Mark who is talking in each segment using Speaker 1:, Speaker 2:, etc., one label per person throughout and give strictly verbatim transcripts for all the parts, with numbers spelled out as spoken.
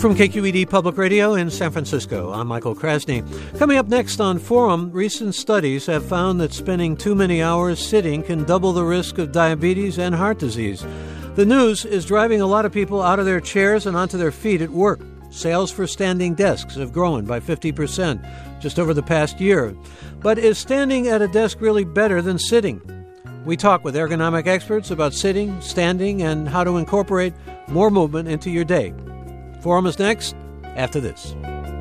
Speaker 1: From K Q E D Public Radio in San Francisco, I'm Michael Krasny. Coming up next on Forum, recent studies have found that spending too many hours sitting can double the risk of diabetes and heart disease. The news is driving a lot of people out of their chairs and onto their feet at work. Sales for standing desks have grown by fifty percent just over the past year. But is standing at a desk really better than sitting? We talk with ergonomic experts about sitting, standing, and how to incorporate more movement into your day. Forum is next, after this.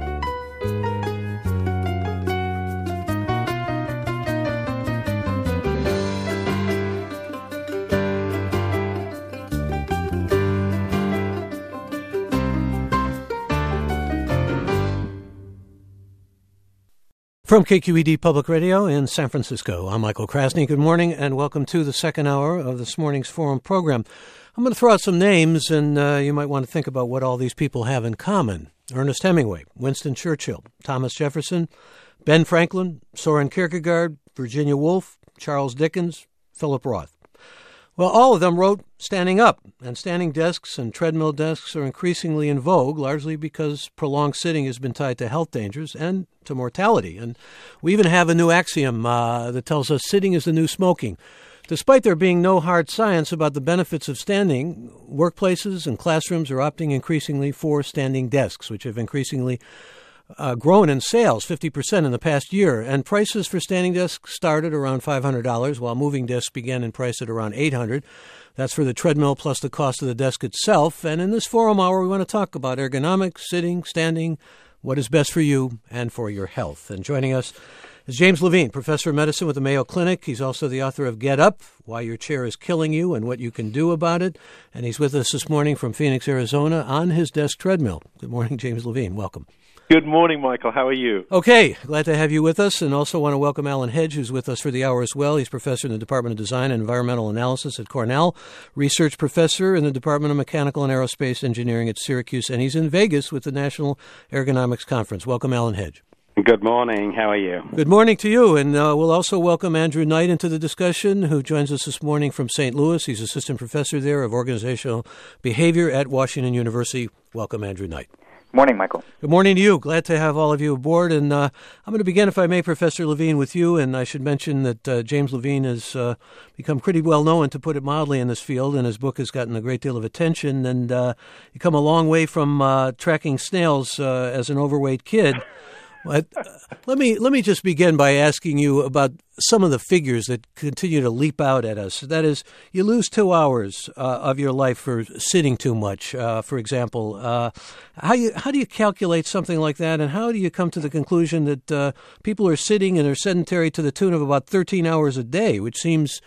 Speaker 1: From K Q E D Public Radio in San Francisco, I'm Michael Krasny. Good morning and welcome to the second hour of this morning's Forum program. I'm going to throw out some names, and uh, you might want to think about what all these people have in common. Ernest Hemingway, Winston Churchill, Thomas Jefferson, Ben Franklin, Soren Kierkegaard, Virginia Woolf, Charles Dickens, Philip Roth. Well, all of them wrote standing up, and standing desks and treadmill desks are increasingly in vogue, largely because prolonged sitting has been tied to health dangers and to mortality. And we even have a new axiom uh, that tells us sitting is the new smoking. Despite there being no hard science about the benefits of standing, workplaces and classrooms are opting increasingly for standing desks, which have increasingly uh, grown in sales fifty percent in the past year. And prices for standing desks started around five hundred dollars, while moving desks began in price at around eight hundred dollars. That's for the treadmill plus the cost of the desk itself. And in this Forum Hour, we want to talk about ergonomics, sitting, standing, what is best for you and for your health. And joining us is James Levine, professor of medicine with the Mayo Clinic. He's also the author of Get Up, Why Your Chair is Killing You and What You Can Do About It. And he's with us this morning from Phoenix, Arizona, on his desk treadmill. Good morning, James Levine. Welcome.
Speaker 2: Good morning, Michael. How are you?
Speaker 1: Okay. Glad to have you with us. And also want to welcome Alan Hedge, who's with us for the hour as well. He's professor in the Department of Design and Environmental Analysis at Cornell, research professor in the Department of Mechanical and Aerospace Engineering at Syracuse, and he's in Vegas with the National Ergonomics Conference. Welcome, Alan Hedge.
Speaker 3: Good morning. How are you?
Speaker 1: Good morning to you. And uh, we'll also welcome Andrew Knight into the discussion, who joins us this morning from Saint Louis. He's assistant professor there of organizational behavior at Washington University. Welcome, Andrew Knight.
Speaker 4: Morning, Michael.
Speaker 1: Good morning to you. Glad to have all of you aboard. And uh, I'm going to begin, if I may, Professor Levine, with you. And I should mention that uh, James Levine has uh, become pretty well known, to put it mildly, in this field, and his book has gotten a great deal of attention. And uh, you come a long way from uh, tracking snails uh, as an overweight kid. But, uh, let me let me just begin by asking you about some of the figures that continue to leap out at us. That is, you lose two hours uh, of your life for sitting too much, uh, for example. Uh, how you how do you calculate something like that, and how do you come to the conclusion that uh, people are sitting and are sedentary to the tune of about thirteen hours a day, which seems,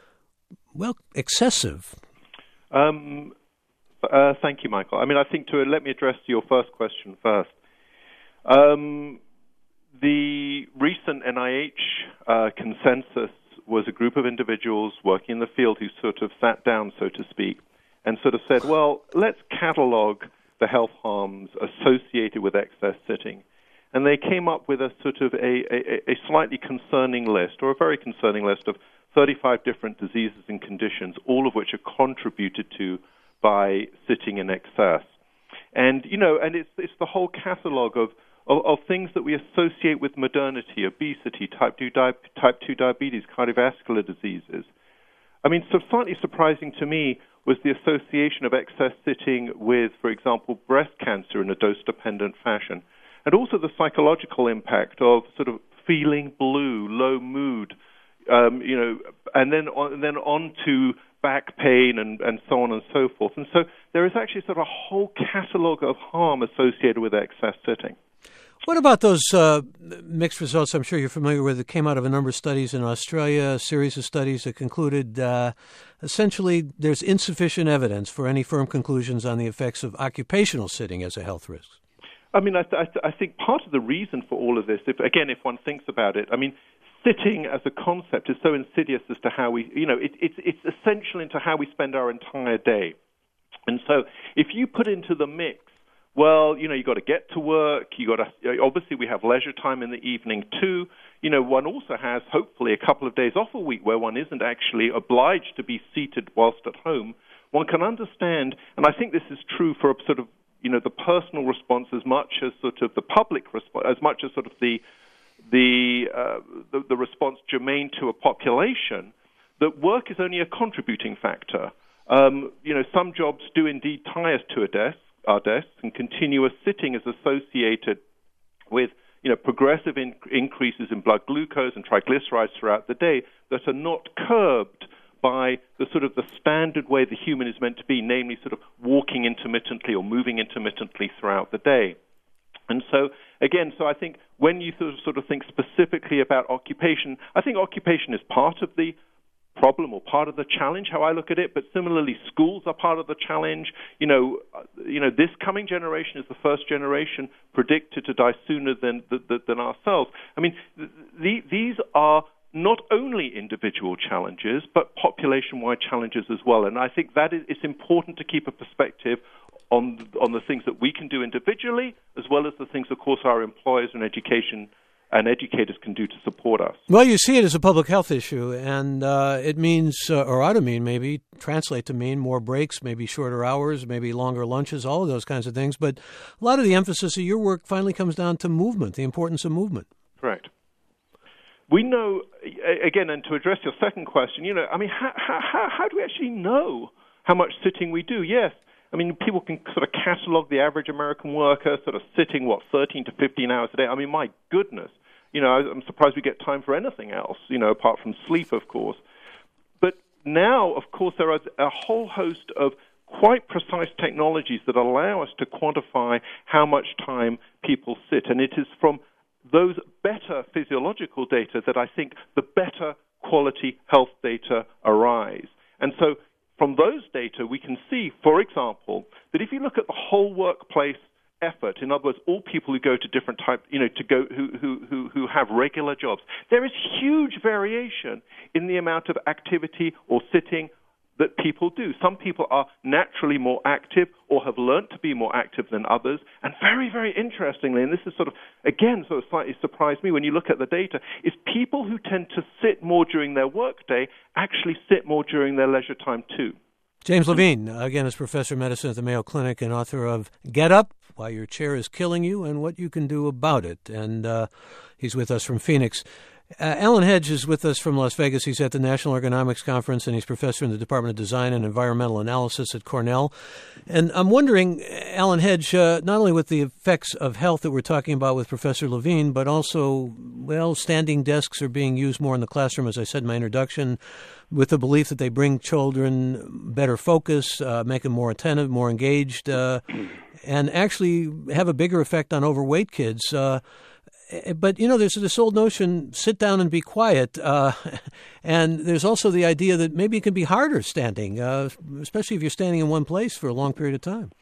Speaker 1: well, excessive?
Speaker 2: Um, uh, thank you, Michael. I mean, I think to let me address your first question first. Um, the recent N I H uh, consensus was a group of individuals working in the field who sort of sat down, so to speak, and sort of said, well, let's catalog the health harms associated with excess sitting. And they came up with a sort of a, a, a slightly concerning list, or a very concerning list, of thirty-five different diseases and conditions, all of which are contributed to by sitting in excess. And, you know, and it's it's the whole catalog of Of, of things that we associate with modernity: obesity, type two, di- type two diabetes, cardiovascular diseases. I mean, so slightly surprising to me was the association of excess sitting with, for example, breast cancer in a dose-dependent fashion, and also the psychological impact of sort of feeling blue, low mood, um, you know, and then on, and then on to back pain and, and so on and so forth. And so there is actually sort of a whole catalog of harm associated with excess sitting.
Speaker 1: What about those uh, mixed results I'm sure you're familiar with that came out of a number of studies in Australia, a series of studies that concluded uh, essentially there's insufficient evidence for any firm conclusions on the effects of occupational sitting as a health risk?
Speaker 2: I mean, I, th- I, th- I think part of the reason for all of this, if, again, if one thinks about it, I mean, sitting as a concept is so insidious as to how we, you know, it, it's it's essential into how we spend our entire day. And so if you put into the mix, well, you know, you got to get to work. You got to, obviously, we have leisure time in the evening too. You know, one also has hopefully a couple of days off a week where one isn't actually obliged to be seated whilst at home. One can understand, and I think this is true for a sort of you know, the personal response as much as sort of the public response, as much as sort of the the, uh, the the response germane to a population, that work is only a contributing factor. Um, you know, some jobs do indeed tie us to a desk, our desks, and continuous sitting is associated with, you know, progressive in- increases in blood glucose and triglycerides throughout the day that are not curbed by the sort of the standard way the human is meant to be, namely sort of walking intermittently or moving intermittently throughout the day. And so, again, so I think when you sort of, sort of think specifically about occupation, I think occupation is part of the problem or part of the challenge, how I look at it, but similarly schools are part of the challenge. You know, uh, you know, this coming generation is the first generation predicted to die sooner than than, than ourselves. I mean, the, these are not only individual challenges, but population-wide challenges as well. And I think that is, it's important to keep a perspective on on the things that we can do individually, as well as the things, of course, our employers and education and educators can do to support us.
Speaker 1: Well, you see it as a public health issue, and uh, it means, uh, or ought to mean maybe, translate to mean more breaks, maybe shorter hours, maybe longer lunches, all of those kinds of things. But a lot of the emphasis of your work finally comes down to movement, the importance of movement.
Speaker 2: Correct. We know, again, and to address your second question, you know, I mean, how, how, how do we actually know how much sitting we do? Yes. I mean, people can sort of catalog the average American worker sort of sitting, what, thirteen to fifteen hours a day. I mean, my goodness. You know, I'm surprised we get time for anything else, you know, apart from sleep, of course. But now, of course, there are a whole host of quite precise technologies that allow us to quantify how much time people sit. And it is from those better physiological data that I think the better quality health data arise. And so from those data, we can see, for example, that if you look at the whole workplace effort, in other words, all people who go to different types, you know, to go who, who who who have regular jobs, there is huge variation in the amount of activity or sitting that people do. Some people are naturally more active or have learned to be more active than others. And very, very interestingly, and this is sort of, again, sort of slightly surprised me when you look at the data, is people who tend to sit more during their workday actually sit more during their leisure time too.
Speaker 1: James Levine, again, is professor of medicine at the Mayo Clinic and author of Get Up, Why Your Chair is Killing You and What You Can Do About It. And uh, he's with us from Phoenix. Uh, Alan Hedge is with us from Las Vegas. He's at the National Ergonomics Conference, and he's professor in the Department of Design and Environmental Analysis at Cornell. And I'm wondering, Alan Hedge, uh, not only with the effects of health that we're talking about with Professor Levine, but also, well, standing desks are being used more in the classroom, as I said in my introduction, with the belief that they bring children better focus, uh, make them more attentive, more engaged, uh, and actually have a bigger effect on overweight kids. Uh, But, you know, there's this old notion, sit down and be quiet. Uh, and there's also the idea that maybe it can be harder standing, uh, especially if you're standing in one place for a long period of time.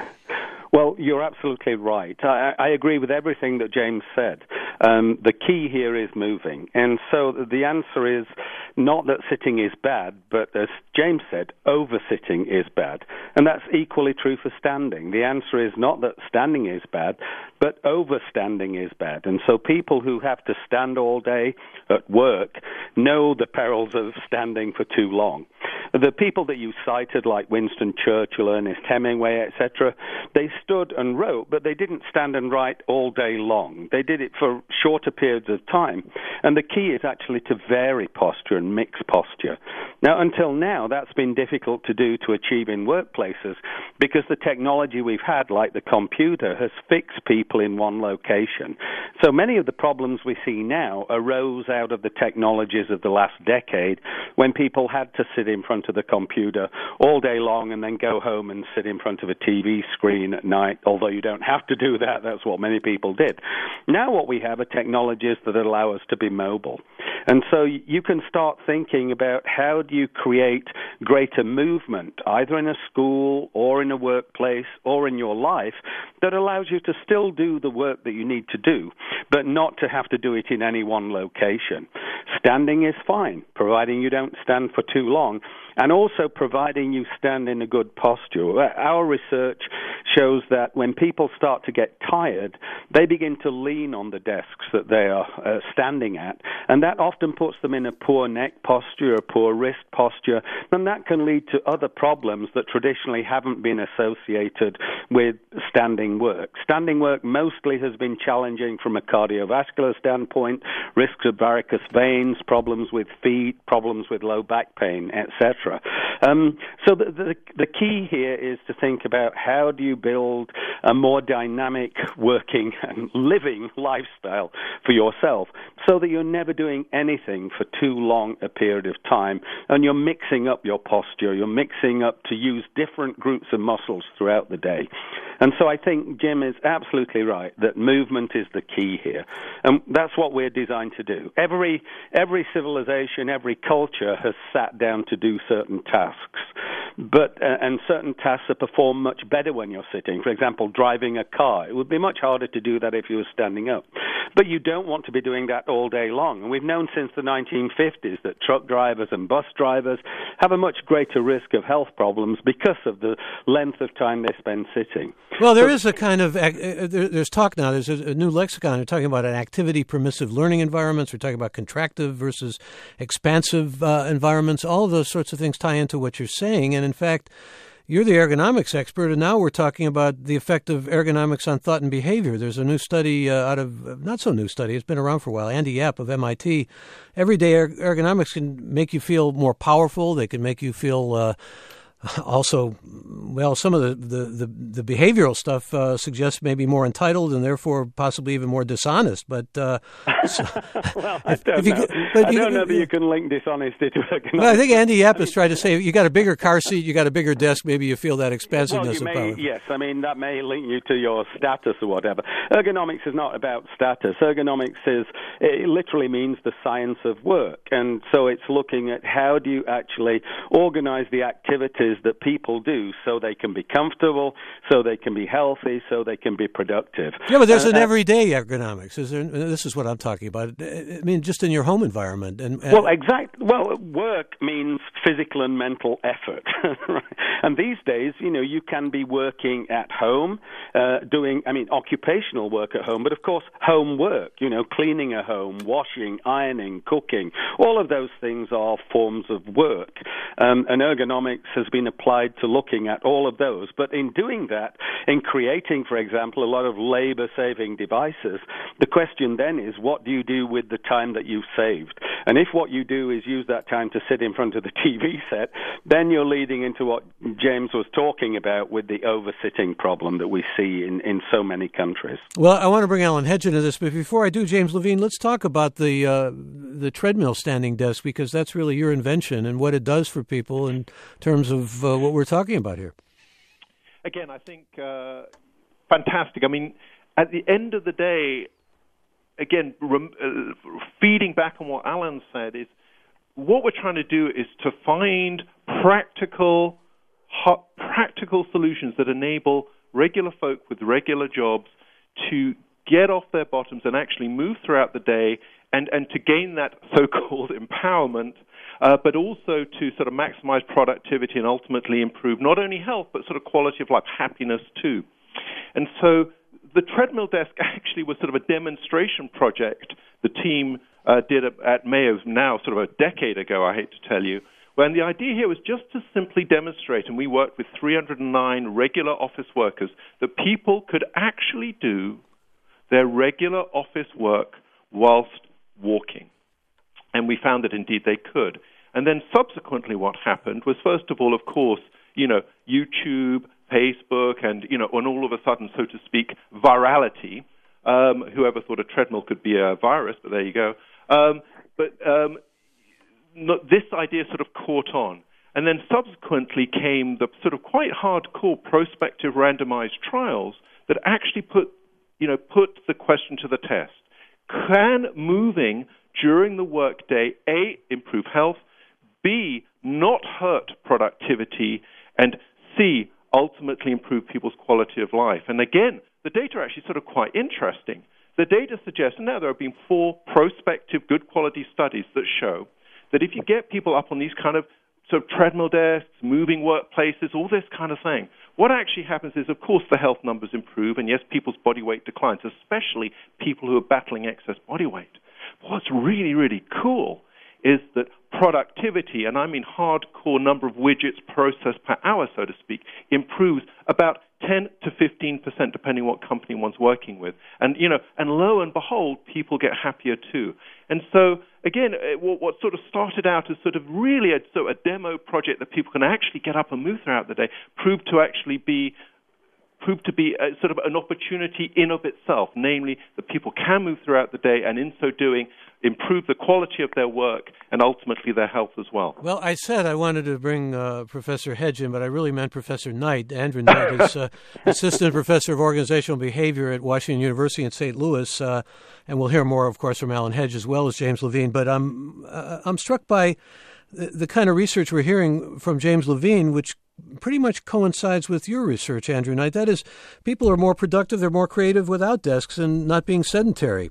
Speaker 3: Well, you're absolutely right. I, I agree with everything that James said. Um, the key here is moving. And so the answer is not that sitting is bad, but as James said, over-sitting is bad. And that's equally true for standing. The answer is not that standing is bad, but overstanding is bad. And so people who have to stand all day at work know the perils of standing for too long. The people that you cited, like Winston Churchill, Ernest Hemingway, et cetera, they stood and wrote, but they didn't stand and write all day long. They did it for shorter periods of time. And the key is actually to vary posture and mix posture. Now, until now, that's been difficult to do to achieve in workplaces because the technology we've had, like the computer, has fixed people in one location. So many of the problems we see now arose out of the technologies of the last decade when people had to sit in front of the computer all day long and then go home and sit in front of a T V screen at night, although you don't have to do that. That's what many people did. Now what we have are technologies that allow us to be mobile. And so you can start thinking about how do you create greater movement, either in a school or in a workplace or in your life, that allows you to still do the work that you need to do, but not to have to do it in any one location. Standing is fine, providing you don't stand for too long. and also providing you stand in a good posture. Our research shows that when people start to get tired, they begin to lean on the desks that they are uh, standing at, and that often puts them in a poor neck posture, a poor wrist posture, and that can lead to other problems that traditionally haven't been associated with standing work. Standing work mostly has been challenging from a cardiovascular standpoint, risks of varicose veins, problems with feet, problems with low back pain, et cetera. Um, so the, the, the key here is to think about how do you build a more dynamic working and living lifestyle for yourself so that you're never doing anything for too long a period of time, and you're mixing up your posture, you're mixing up to use different groups of muscles throughout the day. And so I think Jim is absolutely right that movement is the key here. And that's what we're designed to do. Every every civilization, every culture has sat down to do certain tasks. But uh, and certain tasks are performed much better when you're sitting. For example, driving a car. It would be much harder to do that if you were standing up. But you don't want to be doing that all day long. And we've known since the nineteen fifties that truck drivers and bus drivers have a much greater risk of health problems because of the length of time they spend sitting.
Speaker 1: Well, there is a kind of, uh, there's talk now, there's a, a new lexicon. We're talking about an activity-permissive learning environments. We're talking about contractive versus expansive uh, environments. All of those sorts of things tie into what you're saying. And in fact, you're the ergonomics expert, and now we're talking about the effect of ergonomics on thought and behavior. There's a new study uh, out of, not so new study, it's been around for a while, Andy Yap of M I T. Everyday erg- ergonomics can make you feel more powerful. They can make you feel uh, also, well, some of the, the, the, the behavioral stuff uh, suggests maybe more entitled and therefore possibly even more dishonest. But uh, so,
Speaker 3: well, I don't
Speaker 1: if you,
Speaker 3: know.
Speaker 1: But
Speaker 3: I
Speaker 1: you,
Speaker 3: don't know that you can link dishonesty to ergonomics.
Speaker 1: Well, I think Andy Yap is trying to say you got a bigger car seat, you got a bigger desk, maybe you feel that expansiveness.
Speaker 3: Well, you
Speaker 1: of
Speaker 3: may,
Speaker 1: power.
Speaker 3: yes, I mean, that may link you to your status or whatever. Ergonomics is not about status. Ergonomics is, it literally means the science of work. And so it's looking at how do you actually organize the activities that people do so they can be comfortable, so they can be healthy, so they can be productive.
Speaker 1: Yeah, but there's
Speaker 3: uh,
Speaker 1: an everyday ergonomics. Is there? This is what I'm talking about. I mean, just in your home environment. And, and
Speaker 3: well, exact. Well, work means physical and mental effort, right? And these days, you know, you can be working at home, uh, doing, I mean, occupational work at home, but of course, home work. You know, cleaning a home, washing, ironing, cooking. All of those things are forms of work, um, and ergonomics has been applied to look looking at all of those. But in doing that, in creating, for example, a lot of labor-saving devices, the question then is, what do you do with the time that you've saved? And if what you do is use that time to sit in front of the T V set, then you're leading into what James was talking about with the over-sitting problem that we see in, in so many countries.
Speaker 1: Well, I want to bring Alan Hedge into this, but before I do, James Levine, let's talk about the uh, the treadmill standing desk, because that's really your invention and what it does for people in terms of uh, what we're talking about here.
Speaker 2: Again, I think uh, fantastic. I mean, at the end of the day, again, rem- uh, feeding back on what Alan said, is what we're trying to do is to find practical, hot, practical solutions that enable regular folk with regular jobs to get off their bottoms and actually move throughout the day and, and to gain that so-called empowerment, uh, but also to sort of maximize productivity and ultimately improve not only health, but sort of quality of life, happiness too. And so the treadmill desk actually was sort of a demonstration project the team uh, did at Mayo now sort of a decade ago, I hate to tell you, when the idea here was just to simply demonstrate, and we worked with three hundred nine regular office workers, that people could actually do their regular office work whilst walking. And we found that indeed they could. And then subsequently what happened was, first of all, of course, you know, YouTube, Facebook, and, you know, and all of a sudden, so to speak, virality. Um, whoever thought a treadmill could be a virus, but there you go. Um, but um, no, this idea sort of caught on. And then subsequently came the sort of quite hardcore prospective randomized trials that actually put, you know, put the question to the test. Can moving during the workday, A, improve health, B, not hurt productivity, and C, ultimately improve people's quality of life? And again, the data are actually sort of quite interesting. The data suggests, and now there have been four prospective good quality studies that show that if you get people up on these kind of sort of treadmill desks, moving workplaces, all this kind of thing. What actually happens is, of course, the health numbers improve, and yes, people's body weight declines, especially people who are battling excess body weight. But what's really, really cool is that productivity, and I mean hardcore number of widgets processed per hour, so to speak, improves about ten to fifteen percent, depending on what company one's working with. And, you know, and lo and behold, people get happier too. And so, again, what sort of started out as sort of really a, so a demo project that people can actually get up and move throughout the day proved to actually be proved to be a, sort of an opportunity in of itself, namely that people can move throughout the day and in so doing improve the quality of their work and ultimately their health as well.
Speaker 1: Well, I said I wanted to bring uh, Professor Hedge in, but I really meant Professor Knight. Andrew Knight is uh, Assistant Professor of Organizational Behavior at Washington University in Saint Louis, uh, and we'll hear more, of course, from Alan Hedge as well as James Levine. But I'm, uh, I'm struck by the, the kind of research we're hearing from James Levine, which pretty much coincides with your research, Andrew Knight. That is, people are more productive, they're more creative without desks and not being sedentary.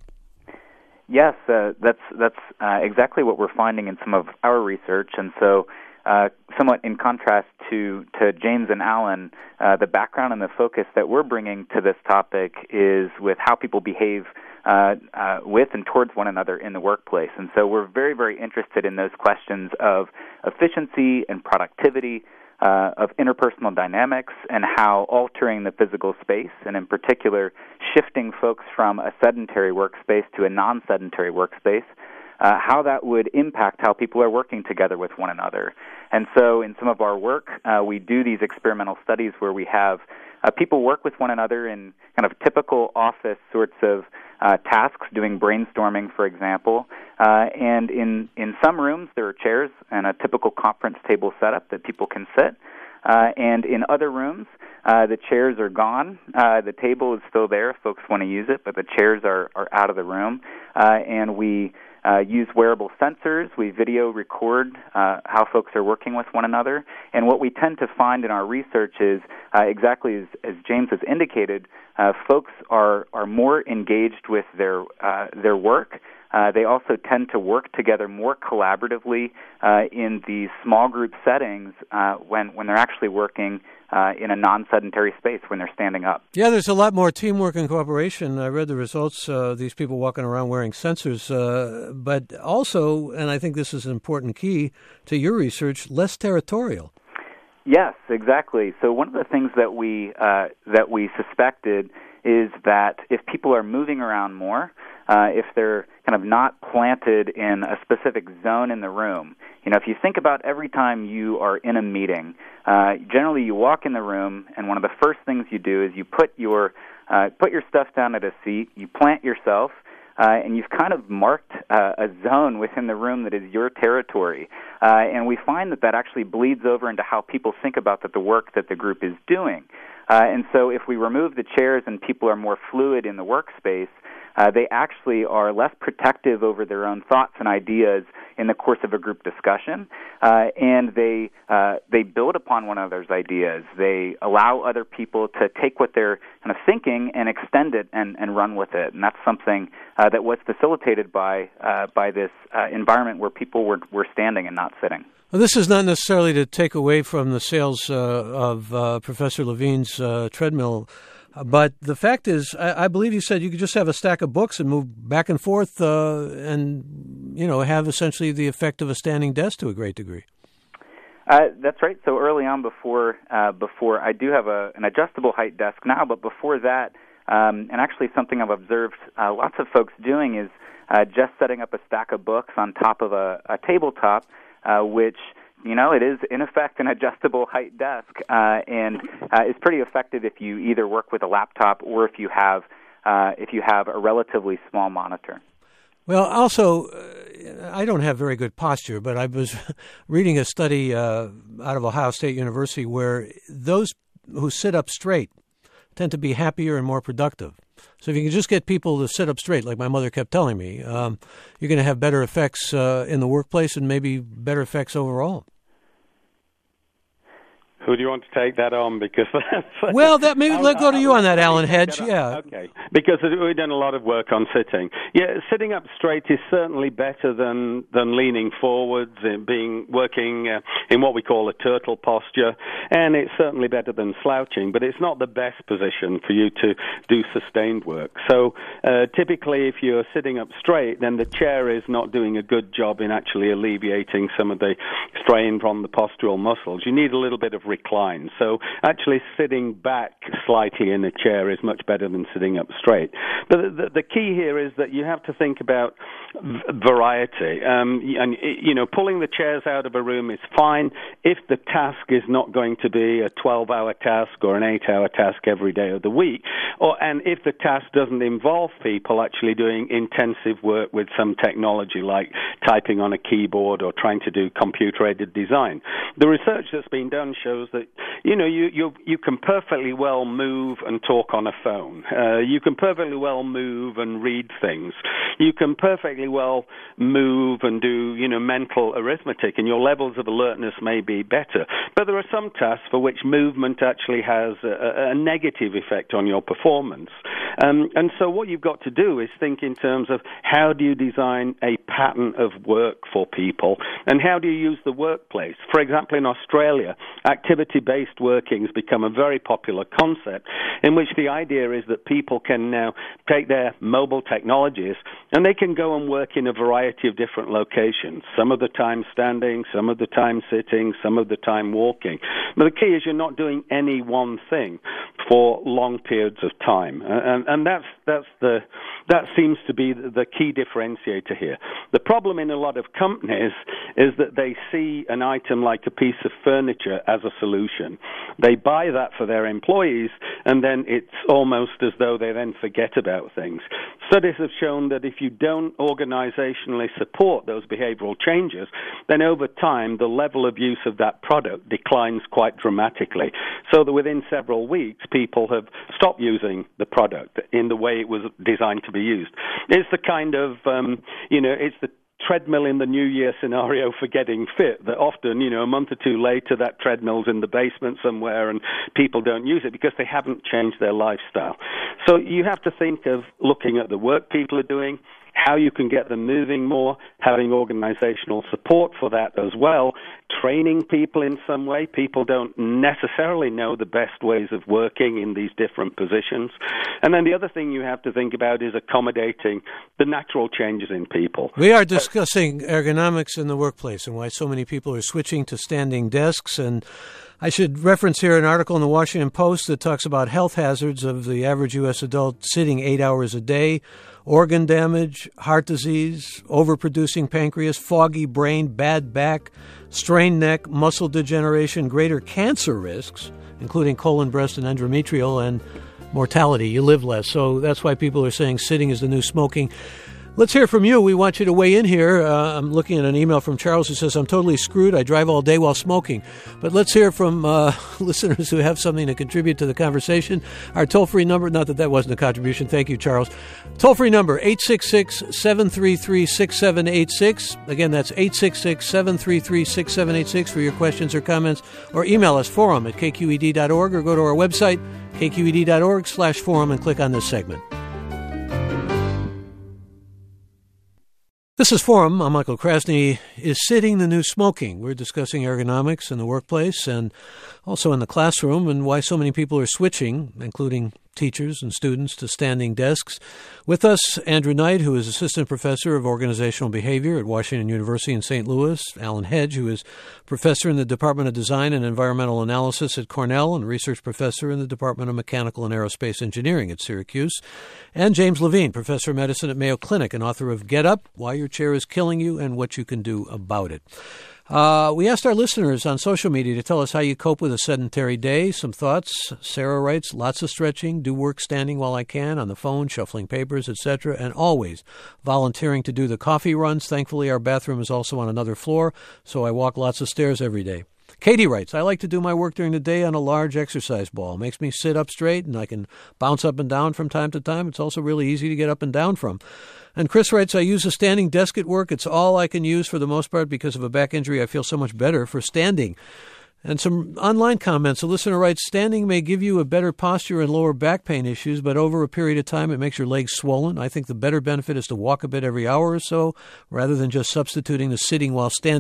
Speaker 4: Yes, uh, that's that's uh, exactly what we're finding in some of our research, and so uh, somewhat in contrast to, to James and Alan, uh, the background and the focus that we're bringing to this topic is with how people behave uh, uh, with and towards one another in the workplace. And so we're very, very interested in those questions of efficiency and productivity, Uh, of interpersonal dynamics, and how altering the physical space, and in particular shifting folks from a sedentary workspace to a non-sedentary workspace, uh, how that would impact how people are working together with one another. And so in some of our work, uh, we do these experimental studies where we have uh, people work with one another in kind of typical office sorts of uh, tasks, doing brainstorming, for example. Uh, and in, in some rooms, there are chairs and a typical conference table setup that people can sit. Uh, and in other rooms, uh, the chairs are gone. Uh, the table is still there if folks want to use it, but the chairs are, are out of the room. Uh, and we uh, use wearable sensors. We video record uh, how folks are working with one another. And what we tend to find in our research is uh, exactly as, as James has indicated, uh, folks are, are more engaged with their uh, their work. Uh, they also tend to work together more collaboratively uh, in these small group settings uh, when, when they're actually working uh, in a non-sedentary space, when they're standing up.
Speaker 1: Yeah, there's a lot more teamwork and cooperation. I read the results, uh, these people walking around wearing sensors, uh, but also, and I think this is an important key to your research, less territorial.
Speaker 4: Yes, exactly. So one of the things that we uh, that we suspected is that if people are moving around more, uh, if they're kind of not planted in a specific zone in the room, you know, if you think about every time you are in a meeting, uh, generally you walk in the room, and one of the first things you do is you put your uh, put your stuff down at a seat, you plant yourself, Uh, and you've kind of marked uh, a zone within the room that is your territory. Uh, and we find that that actually bleeds over into how people think about that the work that the group is doing. Uh, and so if we remove the chairs and people are more fluid in the workspace, uh, they actually are less protective over their own thoughts and ideas in the course of a group discussion, uh, and they uh, they build upon one another's ideas. They allow other people to take what they're kind of thinking and extend it and, and run with it, and that's something uh, that was facilitated by uh, by this uh, environment where people were were standing and not sitting.
Speaker 1: Well, this is not necessarily to take away from the sales uh, of uh, Professor Levine's uh, treadmill. But the fact is, I, I believe you said you could just have a stack of books and move back and forth uh, and, you know, have essentially the effect of a standing desk to a great degree.
Speaker 4: Uh, that's right. So early on before, uh, before I do have a, an adjustable height desk now, but before that, um, and actually something I've observed uh, lots of folks doing is uh, just setting up a stack of books on top of a, a tabletop, uh, which You know, it is, in effect, an adjustable height desk, uh, and uh, is pretty effective if you either work with a laptop or if you have uh, if you have a relatively small monitor.
Speaker 1: Well, also, uh, I don't have very good posture, but I was reading a study uh, out of Ohio State University where those who sit up straight tend to be happier and more productive. So if you can just get people to sit up straight, like my mother kept telling me, um, you're going to have better effects uh, in the workplace and maybe better effects overall.
Speaker 3: Who do you want to take that on? Because
Speaker 1: well, that maybe let's go to you on that, Alan Hedge. Yeah.
Speaker 3: Okay. Because we've done a lot of work on sitting. Yeah, sitting up straight is certainly better than, than leaning forwards and being working uh, in what we call a turtle posture, and it's certainly better than slouching, but it's not the best position for you to do sustained work. So uh, typically if you're sitting up straight, then the chair is not doing a good job in actually alleviating some of the strain from the postural muscles. You need a little bit of recline. So actually sitting back slightly in a chair is much better than sitting up straight. But the, the key here is that you have to think about variety. Um, and, you know, pulling the chairs out of a room is fine if the task is not going to be a twelve-hour task or an eight-hour task every day of the week, or and if the task doesn't involve people actually doing intensive work with some technology like typing on a keyboard or trying to do computer-aided design. The research that's been done shows that, you know, you you, you can perfectly well move and talk on a phone. Uh, you can perfectly well move and read things. You can perfectly well move and do, you know, mental arithmetic, and your levels of alertness may be better. But there are some tasks for which movement actually has a, a negative effect on your performance. Um, and so what you've got to do is think in terms of how do you design a pattern of work for people, and how do you use the workplace. For example, in Australia, activity-based working has become a very popular concept in which the idea is that people can now take their mobile technologies and they can go and work in a variety of different locations, some of the time standing, some of the time sitting, some of the time walking. But the key is you're not doing any one thing for long periods of time. And, and that's, that's the, that seems to be the key differentiator here. The problem in a lot of companies is that they see an item like a piece of furniture as a solution. They buy that for their employees, and then it's almost as though they then forget about things. Studies have shown that if you don't organizationally support those behavioral changes, then over time the level of use of that product declines quite dramatically. So that within several weeks, people have stopped using the product in the way it was designed to be used. It's the kind of, um, you know, it's the treadmill in the New Year scenario for getting fit, that often, you know, a month or two later, that treadmill's in the basement somewhere and people don't use it because they haven't changed their lifestyle. So you have to think of looking at the work people are doing, how you can get them moving more, having organizational support for that as well, training people in some way. People don't necessarily know the best ways of working in these different positions. And then the other thing you have to think about is accommodating the natural changes in people.
Speaker 1: We are discussing ergonomics in the workplace and why so many people are switching to standing desks. And I should reference here an article in the Washington Post that talks about health hazards of the average U S adult sitting eight hours a day, organ damage, heart disease, overproducing pancreas, foggy brain, bad back, strained neck, muscle degeneration, greater cancer risks, including colon, breast, and endometrial, and mortality. You live less. So that's why people are saying sitting is the new smoking. Let's hear from you. We want you to weigh in here. Uh, I'm looking at an email from Charles who says, I'm totally screwed. I drive all day while smoking. But let's hear from uh, listeners who have something to contribute to the conversation. Our toll-free number, not that that wasn't a contribution. Thank you, Charles. Toll-free number, eight six six, seven three three, six seven eight six. Again, that's eight six six, seven three three, six seven eight six for your questions or comments. Or email us, forum at k q e d dot org, or go to our website, k q e d dot org slash forum, and click on this segment. This is Forum. I'm Michael Krasny. Is sitting the new smoking? We're discussing ergonomics in the workplace and also in the classroom, and why so many people are switching, including teachers and students, to standing desks. With us, Andrew Knight, who is Assistant Professor of Organizational Behavior at Washington University in Saint Louis, Alan Hedge, who is Professor in the Department of Design and Environmental Analysis at Cornell and Research Professor in the Department of Mechanical and Aerospace Engineering at Syracuse, and James Levine, Professor of Medicine at Mayo Clinic and author of Get Up, Why Your Chair is Killing You and What You Can Do About It. Uh, we asked our listeners on social media to tell us how you cope with a sedentary day. Some thoughts. Sarah writes, lots of stretching, do work standing while I can, on the phone, shuffling papers, et cetera, and always volunteering to do the coffee runs. Thankfully, our bathroom is also on another floor, so I walk lots of stairs every day. Katie writes, I like to do my work during the day on a large exercise ball. It makes me sit up straight, and I can bounce up and down from time to time. It's also really easy to get up and down from. And Chris writes, I use a standing desk at work. It's all I can use for the most part because of a back injury. I feel so much better for standing. And some online comments. A listener writes, standing may give you a better posture and lower back pain issues, but over a period of time it makes your legs swollen. I think the better benefit is to walk a bit every hour or so rather than just substituting the sitting while standing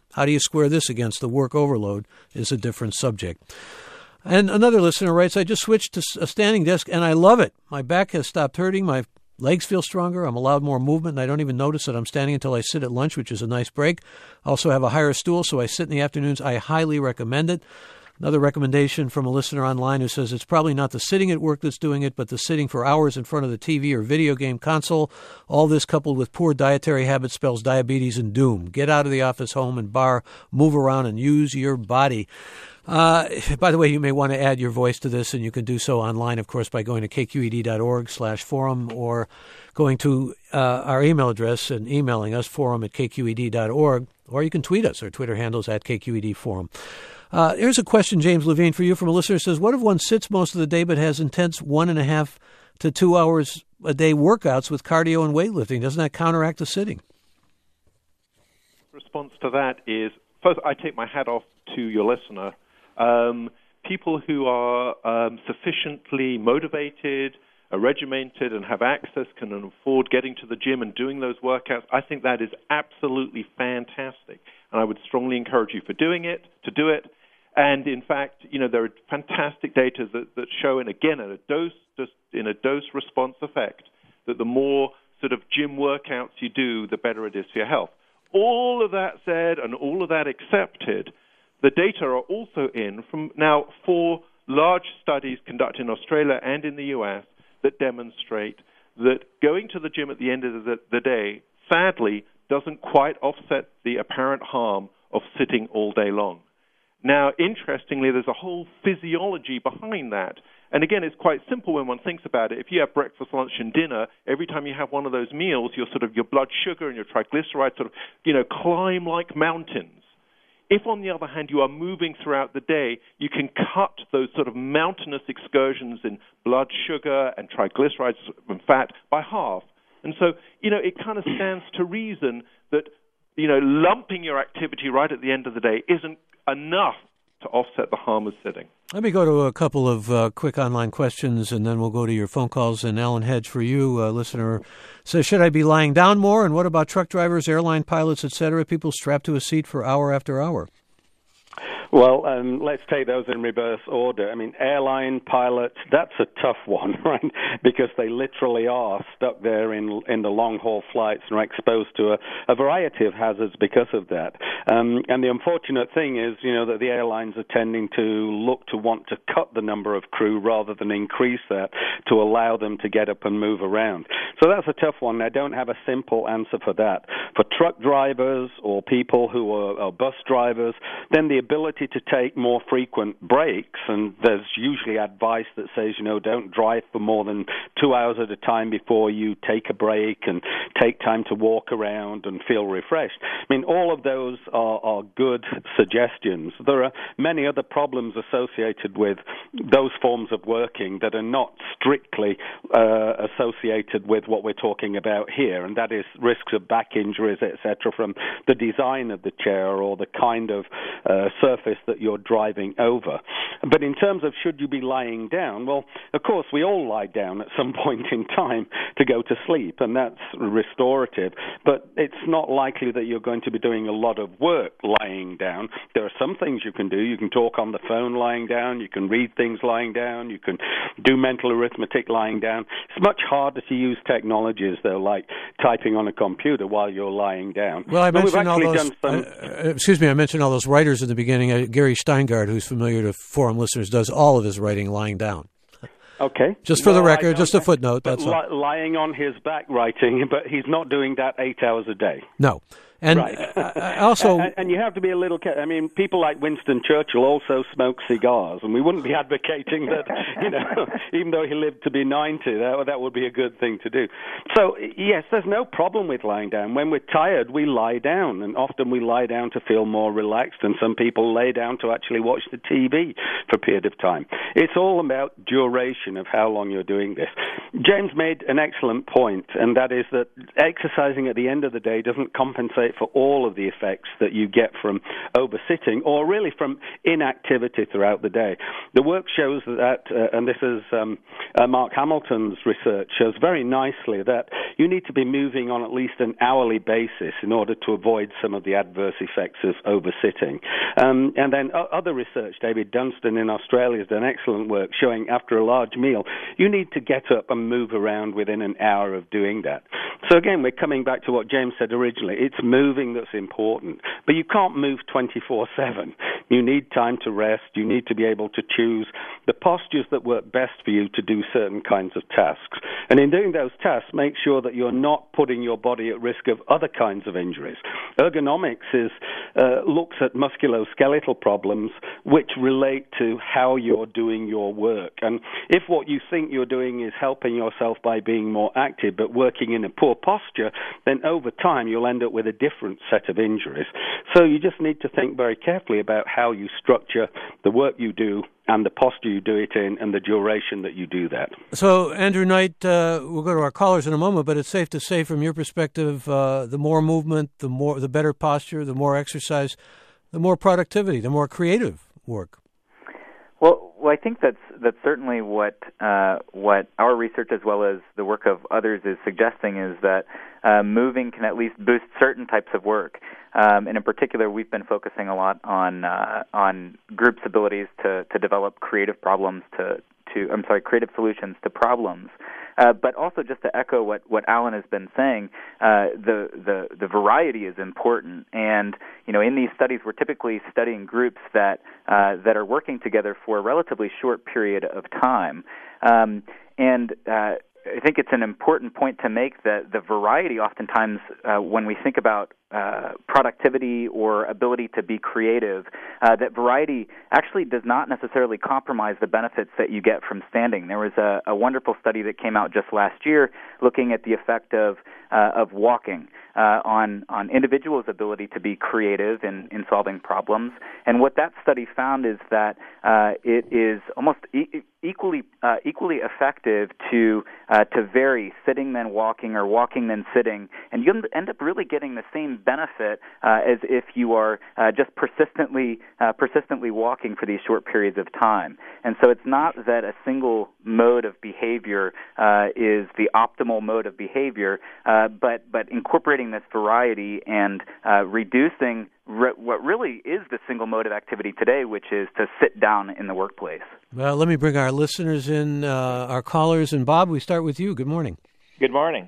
Speaker 1: How do you square this against the work overload is a different subject. And another listener writes, I just switched to a standing desk, and I love it. My back has stopped hurting. My legs feel stronger. I'm allowed more movement, and I don't even notice that I'm standing until I sit at lunch, which is a nice break. I also have a higher stool, so I sit in the afternoons. I highly recommend it. Another recommendation from a listener online who says it's probably not the sitting at work that's doing it, but the sitting for hours in front of the T V or video game console. All this coupled with poor dietary habits spells diabetes and doom. Get out of the office, home, and bar. Move around and use your body. Uh, by the way, you may want to add your voice to this, and you can do so online, of course, by going to kqed.org slash forum or going to uh, our email address and emailing us, forum at kqed.org, or you can tweet us. Our Twitter handle is at kqedforum. Uh, here's a question, James Levine, for you from a listener who says, what if one sits most of the day but has intense one and a half to two hours a day workouts with cardio and weightlifting? Doesn't that counteract the sitting?
Speaker 2: Response to that is, first, I take my hat off to your listener. Um, people who are um, sufficiently motivated, uh, regimented, and have access, can afford getting to the gym and doing those workouts, I think that is absolutely fantastic. And I would strongly encourage you for doing it, to do it. And in fact, you know, there are fantastic data that, that show, and again, in a dose, just in a dose-response effect, that the more sort of gym workouts you do, the better it is for your health. All of that said, and all of that accepted, the data are also in from now four large studies conducted in Australia and in the U S that demonstrate that going to the gym at the end of the, the day, sadly, doesn't quite offset the apparent harm of sitting all day long. Now, interestingly, there's a whole physiology behind that. And again, it's quite simple when one thinks about it. If you have breakfast, lunch, and dinner, every time you have one of those meals, your sort of your blood sugar and your triglycerides sort of, you know, climb like mountains. If, on the other hand, you are moving throughout the day, you can cut those sort of mountainous excursions in blood sugar and triglycerides and fat by half. And so, you know, it kind of stands to reason that, you know, lumping your activity right at the end of the day isn't enough to offset the harm of sitting.
Speaker 1: Let me go to a couple of uh, quick online questions, and then we'll go to your phone calls. And Alan Hedge, for you, uh, listener, says, should I be lying down more? And what about truck drivers, airline pilots, et cetera, people strapped to a seat for hour after hour?
Speaker 3: Well, um, let's take those in reverse order. I mean, airline pilots, that's a tough one, right? Because they literally are stuck there in in the long-haul flights and are exposed to a, a variety of hazards because of that. Um, and the unfortunate thing is, you know, that the airlines are tending to look to want to cut the number of crew rather than increase that to allow them to get up and move around. So that's a tough one. I don't have a simple answer for that. For truck drivers or people who are, are bus drivers, then the ability to take more frequent breaks, and there's usually advice that says, you know, don't drive for more than two hours at a time before you take a break and take time to walk around and feel refreshed. I mean, all of those are, are good suggestions. There are many other problems associated with those forms of working that are not strictly uh, associated with what we're talking about here, and that is risks of back injuries, et cetera, from the design of the chair or the kind of uh, surface that you're driving over. But in terms of should you be lying down, well, of course, we all lie down at some point in time to go to sleep, and that's restorative. But it's not likely that you're going to be doing a lot of work lying down. There are some things you can do. You can talk on the phone lying down. You can read things lying down. You can do mental arithmetic lying down. It's much harder to use technologies, though, like typing on a computer while you're lying down.
Speaker 1: Well, I mentioned all those,
Speaker 3: some,
Speaker 1: uh, excuse me, I mentioned all those writers in the beginning. Uh, Gary Steingart, who's familiar to forum listeners, does all of his writing lying down.
Speaker 3: Okay.
Speaker 1: Just for
Speaker 3: well,
Speaker 1: the record, just a footnote. That's
Speaker 3: li-
Speaker 1: all.
Speaker 3: Lying on his back writing, but he's not doing that eight hours a day.
Speaker 1: No. And
Speaker 3: right.
Speaker 1: I also,
Speaker 3: and, and you have to be a little careful. I mean, people like Winston Churchill also smoked cigars, and we wouldn't be advocating that, you know, even though he lived to be ninety, that, that would be a good thing to do. So, yes, there's no problem with lying down. When we're tired, we lie down, and often we lie down to feel more relaxed, and some people lay down to actually watch the T V for a period of time. It's all about duration of how long you're doing this. James made an excellent point, and that is that exercising at the end of the day doesn't compensate compensate for all of the effects that you get from oversitting or really from inactivity throughout the day. The work shows that, uh, and this is um, uh, Mark Hamilton's research, shows very nicely that you need to be moving on at least an hourly basis in order to avoid some of the adverse effects of oversitting. Um, and then uh, other research, David Dunstan in Australia has done excellent work showing after a large meal, you need to get up and move around within an hour of doing that. So again, we're coming back to what James said originally. It's moving that's important, but you can't move twenty-four seven. You need time to rest. You need to be able to choose the postures that work best for you to do certain kinds of tasks. And in doing those tasks, make sure that you're not putting your body at risk of other kinds of injuries. Ergonomics is uh, looks at musculoskeletal problems which relate to how you're doing your work. And if what you think you're doing is helping yourself by being more active but working in a poor posture, then over time you'll end up with a different set of injuries. So you just need to think very carefully about how you structure the work you do and the posture you do it in and the duration that you do that.
Speaker 1: So, Andrew Knight, uh, we'll go to our callers in a moment, but it's safe to say from your perspective, uh, the more movement, the more, the better posture, the more exercise, the more productivity, the more creative work.
Speaker 4: Well, well, I think that's that's certainly what uh, what our research as well as the work of others is suggesting is that uh, moving can at least boost certain types of work. Um, and in particular, we've been focusing a lot on uh, on groups' abilities to, to develop creative problems to to I'm sorry, creative solutions to problems. Uh, but also, just to echo what, what Alan has been saying, uh, the, the the variety is important. And you know, in these studies, we're typically studying groups that uh, that are working together for a relatively short period of time. Um, and uh, I think it's an important point to make that the variety, oftentimes, uh, when we think about uh, productivity or ability to be creative, uh, that variety actually does not necessarily compromise the benefits that you get from standing. There was a, a wonderful study that came out just last year looking at the effect of uh, of walking uh, on on individuals' ability to be creative in, in solving problems. And what that study found is that uh, it is almost e- equally uh, equally effective to uh, to vary sitting then walking or walking then sitting, and you end up really getting the same benefit uh, as if you are uh, just persistently uh, persistently walking for these short periods of time. And so it's not that a single mode of behavior uh, is the optimal mode of behavior, uh, but but incorporating this variety and uh, reducing re- what really is the single mode of activity today, which is to sit down in the workplace.
Speaker 1: Well, let me bring our listeners in, uh, our callers. And Bob, we start with you. Good morning.
Speaker 5: Good morning.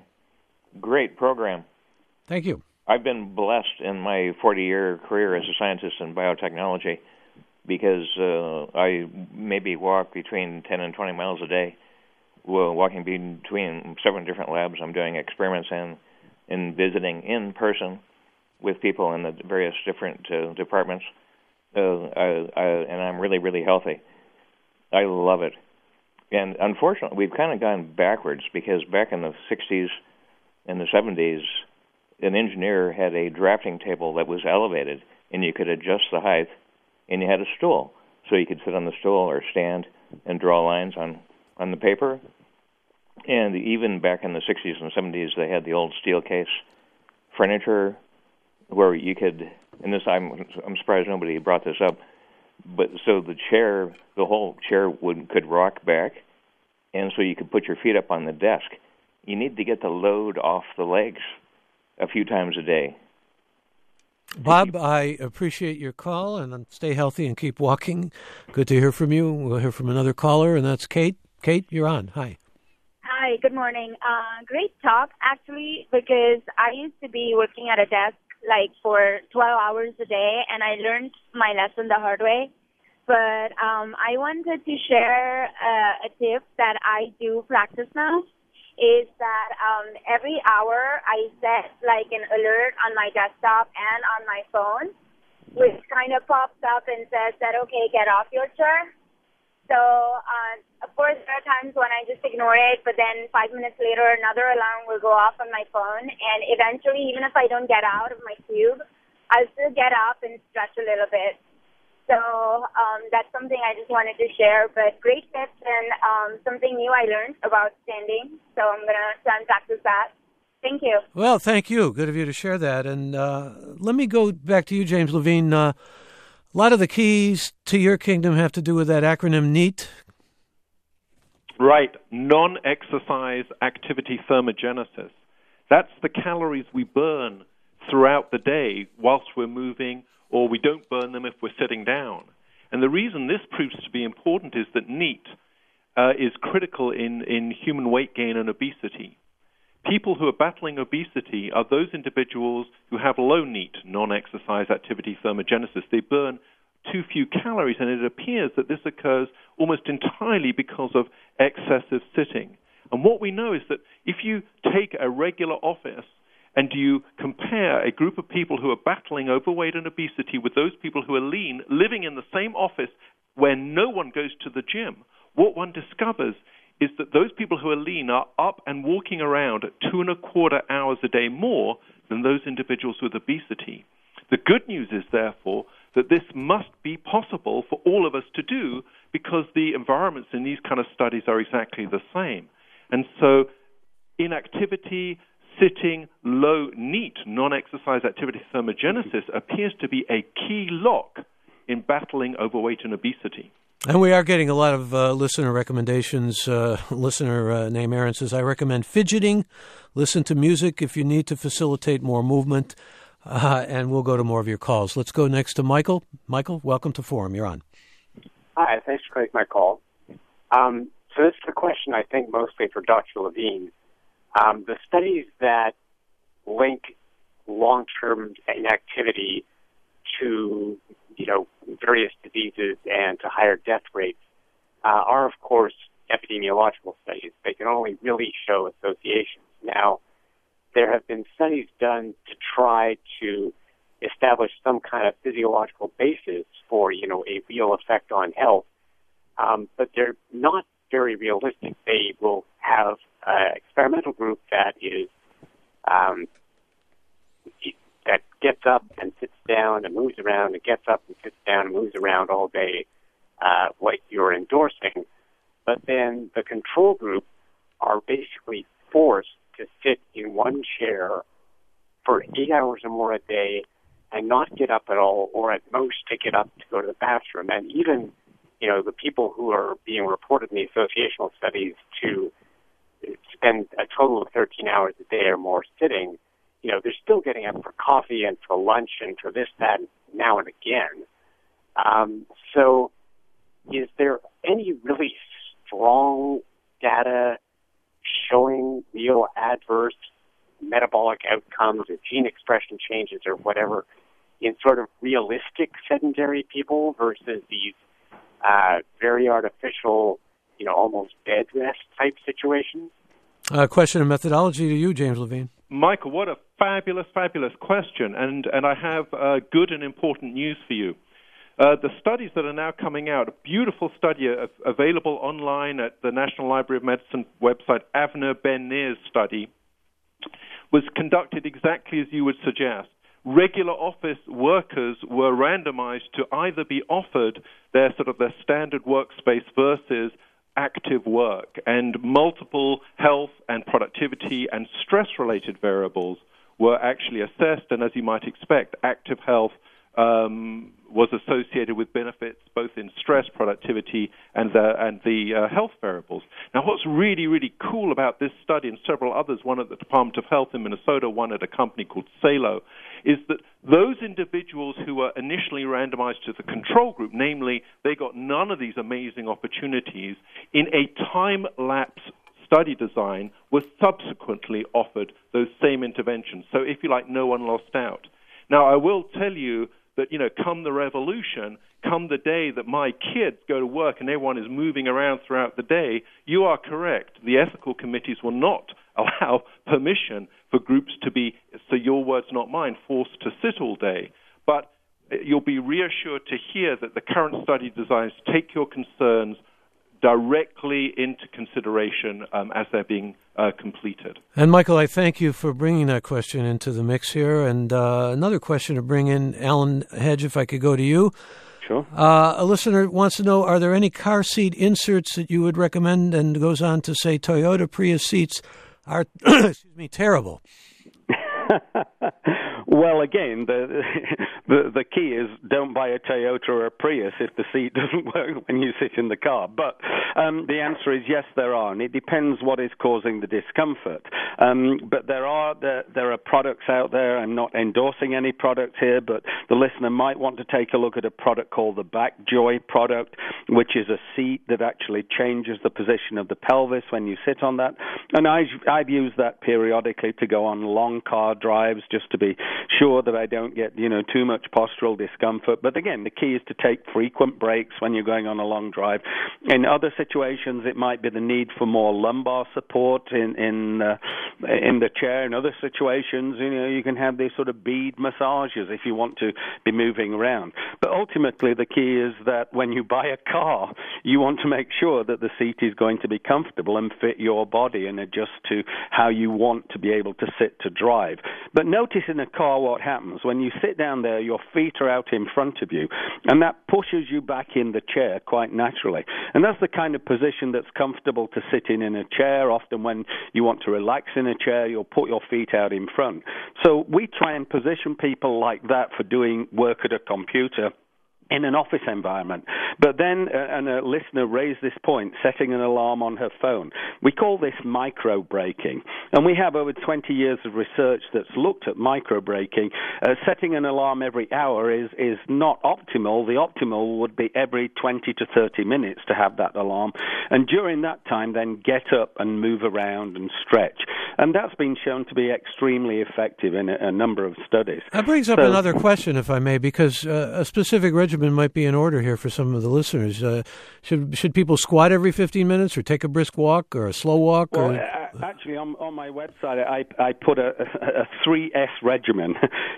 Speaker 5: Great program.
Speaker 1: Thank you.
Speaker 5: I've been blessed in my forty-year career as a scientist in biotechnology because uh, I maybe walk between ten and twenty miles a day, well, walking between seven different labs I'm doing experiments in, and visiting in person with people in the various different uh, departments, uh, I, I, and I'm really, really healthy. I love it. And unfortunately, we've kind of gone backwards because back in the sixties and the seventies, an engineer had a drafting table that was elevated, and you could adjust the height, and you had a stool. So you could sit on the stool or stand and draw lines on, on the paper. And even back in the sixties and seventies, they had the old steel case furniture where you could, and this I'm, I'm surprised nobody brought this up, but so the chair, the whole chair would could rock back, and so you could put your feet up on the desk. You need to get the load off the legs a few times a day.
Speaker 1: Bob, I appreciate your call, and stay healthy and keep walking. Good to hear from you. We'll hear from another caller, and that's Kate. Kate, you're on. Hi.
Speaker 6: Hi, good morning. Uh, great talk, actually, because I used to be working at a desk like for twelve hours a day, and I learned my lesson the hard way. But um, I wanted to share uh, a tip that I do practice now, is that um, every hour I set like an alert on my desktop and on my phone, which kind of pops up and says that, okay, get off your chair. So, uh, of course, there are times when I just ignore it, but then five minutes later, another alarm will go off on my phone, and eventually, even if I don't get out of my cube, I'll still get up and stretch a little bit. So um, that's something I just wanted to share, but great tips and um, something new I learned about standing, so I'm going to try and practice that. Thank you.
Speaker 1: Well, thank you. Good of you to share that. And uh, let me go back to you, James Levine. Uh, a lot of the keys to your kingdom have to do with that acronym NEAT.
Speaker 2: Right. Non-exercise activity thermogenesis. That's the calories we burn throughout the day whilst we're moving, or we don't burn them if we're sitting down. And the reason this proves to be important is that NEAT uh, is critical in, in human weight gain and obesity. People who are battling obesity are those individuals who have low NEAT, non-exercise activity thermogenesis. They burn too few calories, and it appears that this occurs almost entirely because of excessive sitting. And what we know is that if you take a regular office and you compare a group of people who are battling overweight and obesity with those people who are lean, living in the same office where no one goes to the gym, what one discovers is that those people who are lean are up and walking around two and a quarter hours a day more than those individuals with obesity. The good news is, therefore, that this must be possible for all of us to do because the environments in these kind of studies are exactly the same. And so inactivity, sitting, low NEAT, non-exercise activity thermogenesis, appears to be a key lock in battling overweight and obesity.
Speaker 1: And we are getting a lot of uh, listener recommendations. Uh, listener uh, named Aaron says, I recommend fidgeting. Listen to music if you need to facilitate more movement. Uh, and we'll go to more of your calls. Let's go next to Michael. Michael, welcome to Forum. You're on.
Speaker 7: Hi, thanks for taking my call. Um, so this is a question, I think, mostly for Doctor Levine. Um, the studies that link long-term inactivity to, you know, various diseases and to higher death rates uh, are, of course, epidemiological studies. They can only really show associations. Now, there have been studies done to try to establish some kind of physiological basis for, you know, a real effect on health, um, but they're not very realistic. They will have an experimental group that is um, that gets up and sits down and moves around and gets up and sits down and moves around all day, uh, like you're endorsing. But then the control group are basically forced to sit in one chair for eight hours or more a day and not get up at all, or at most to get up to go to the bathroom. And even, you know, the people who are being reported in the associational studies to spend a total of thirteen hours a day or more sitting, you know, they're still getting up for coffee and for lunch and for this, that, now and again. Um, so is there any really strong data showing real adverse metabolic outcomes or gene expression changes or whatever in sort of realistic sedentary people versus these uh, very artificial, you know, almost bed rest type situations?
Speaker 1: Uh, question of methodology to you, James Levine.
Speaker 2: Michael, what a fabulous, fabulous question. And, and I have uh, good and important news for you. Uh, the studies that are now coming out, a beautiful study uh, available online at the National Library of Medicine website, Avner Ben-Nir's study, was conducted exactly as you would suggest. Regular office workers were randomized to either be offered their sort of their standard workspace versus active work, and multiple health and productivity and stress-related variables were actually assessed, and as you might expect, active health um, was associated with benefits both in stress, productivity, and the, and the uh, health variables. Now, what's really, really cool about this study and several others, one at the Department of Health in Minnesota, one at a company called Salo, is that those individuals who were initially randomized to the control group, namely, they got none of these amazing opportunities, in a time-lapse study design was subsequently offered those same interventions. So, if you like, no one lost out. Now, I will tell you that, you know, come the revolution, come the day that my kids go to work and everyone is moving around throughout the day, you are correct. The ethical committees will not allow permission for groups to be, so your words, not mine, forced to sit all day. But you'll be reassured to hear that the current study designs take your concerns directly into consideration um, as they're being uh, completed.
Speaker 1: And, Michael, I thank you for bringing that question into the mix here. And uh, another question to bring in, Alan Hedge, if I could go to you.
Speaker 3: Sure.
Speaker 1: Uh, a listener wants to know, are there any car seat inserts that you would recommend, and goes on to say Toyota Prius seats are, excuse me, terrible.
Speaker 3: Well, again, the, the the key is don't buy a Toyota or a Prius if the seat doesn't work when you sit in the car. But um, the answer is yes, there are, and it depends what is causing the discomfort. Um, but there are there, there are products out there. I'm not endorsing any product here, but the listener might want to take a look at a product called the Backjoy product, which is a seat that actually changes the position of the pelvis when you sit on that. And I, I've used that periodically to go on long car drives just to be sure that I don't get, you know, too much postural discomfort. But again, the key is to take frequent breaks when you're going on a long drive. In other situations, it might be the need for more lumbar support in in uh, in the chair. In other situations, you know, you can have these sort of bead massages if you want to be moving around. But ultimately, the key is that when you buy a car, you want to make sure that the seat is going to be comfortable and fit your body and adjust to how you want to be able to sit to drive. But notice in a car what happens. When you sit down there, your feet are out in front of you, and that pushes you back in the chair quite naturally. And that's the kind of position that's comfortable to sit in in a chair. Often when you want to relax in a chair, you'll put your feet out in front. So we try and position people like that for doing work at a computer in an office environment. But then, uh, and a listener raised this point, setting an alarm on her phone. We call this micro-braking. And we have over twenty years of research that's looked at micro-braking. Uh, setting an alarm every hour is, is not optimal. The optimal would be every twenty to thirty minutes to have that alarm. And during that time, then get up and move around and stretch. And that's been shown to be extremely effective in a, a number of studies.
Speaker 1: That brings up
Speaker 3: so,
Speaker 1: another question, if I may, because uh, a specific regimen might be in order here for some of the listeners. Uh, should should people squat every fifteen minutes, or take a brisk walk, or a slow walk?
Speaker 3: Well,
Speaker 1: or...
Speaker 3: uh, actually, on, on my website, I, I put a, a three S regimen.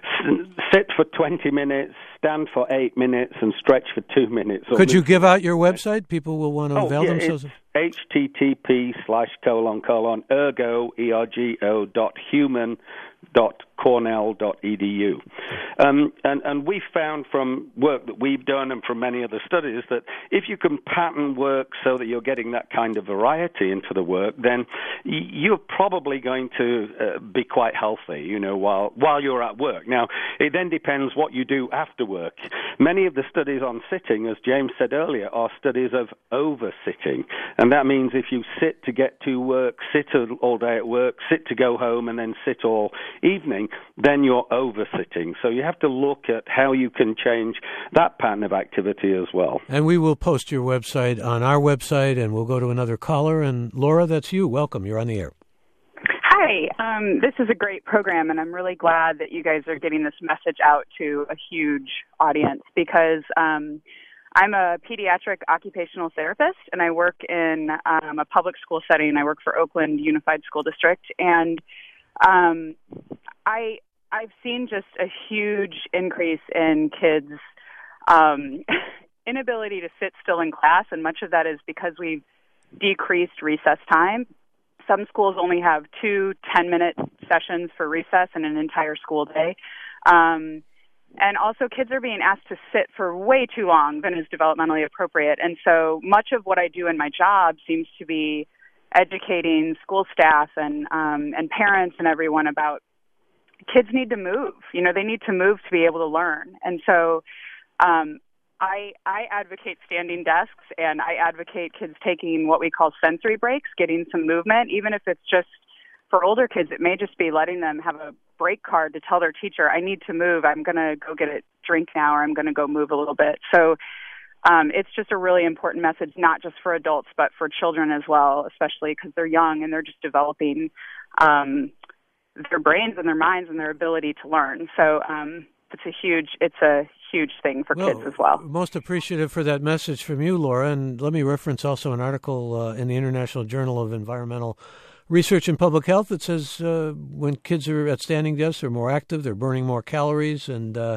Speaker 3: Sit for twenty minutes, stand for eight minutes, and stretch for two minutes.
Speaker 1: Could you give out your website? People will want to
Speaker 3: oh,
Speaker 1: avail
Speaker 3: yeah,
Speaker 1: themselves.
Speaker 3: It's http slash colon colon ergo e r g o dot human dot cornell dot edu. Um, and, and we found from work that we've done and from many other studies that if you can pattern work so that you're getting that kind of variety into the work, then you're probably going to uh, be quite healthy, you know, while while you're at work. Now, it then depends what you do after work. Many of the studies on sitting, as James said earlier, are studies of over-sitting. And that means if you sit to get to work, sit all day at work, sit to go home, and then sit all evening, then you're over-sitting. So you have to look at how you can change that pattern of activity as well.
Speaker 1: And we will post your website on our website, and we'll go to another caller. And Laura, that's you. Welcome. You're on the air.
Speaker 8: Hi. Um, this is a great program, and I'm really glad that you guys are getting this message out to a huge audience because um, I'm a pediatric occupational therapist, and I work in um, a public school setting. I work for Oakland Unified School District, and um, I, I've seen just a huge increase in kids' um, inability to sit still in class, and much of that is because we've decreased recess time. Some schools only have two ten-minute sessions for recess in an entire school day. Um, and also kids are being asked to sit for way too long than is developmentally appropriate. And so much of what I do in my job seems to be educating school staff and um, and parents and everyone about kids need to move. You know, they need to move to be able to learn. And so um, I, I advocate standing desks, and I advocate kids taking what we call sensory breaks, getting some movement, even if it's just for older kids. It may just be letting them have a break card to tell their teacher, I need to move. I'm going to go get a drink now, or I'm going to go move a little bit. So um, it's just a really important message, not just for adults, but for children as well, especially because they're young and they're just developing um, their brains and their minds and their ability to learn. So um, it's a huge, it's a huge thing for
Speaker 1: well,
Speaker 8: kids as well.
Speaker 1: Most appreciative for that message from you, Laura. And let me reference also an article uh, in the International Journal of Environmental Research and Public Health that says uh, when kids are at standing desks, they're more active, they're burning more calories, and uh,